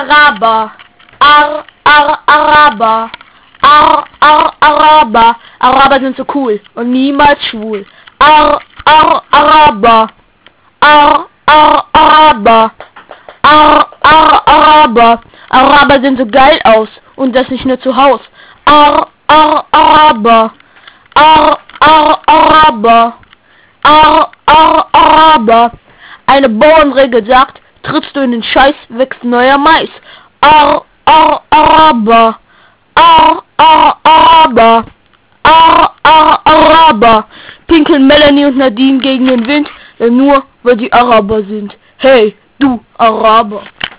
Araber. Araber. Araber. Araber sind so cool und niemals schwul. Araber. Araber. Araber. Araber sehen so geil aus und das nicht nur zu Haus. Araber. Araber. Araber. Eine Bauernregel sagt, trittst du in den Scheiß, wächst neuer Mais. Araber. Araber. Araber. Pinkeln Melanie und Nadine gegen den Wind, nur weil die Araber sind. Hey, du Araber.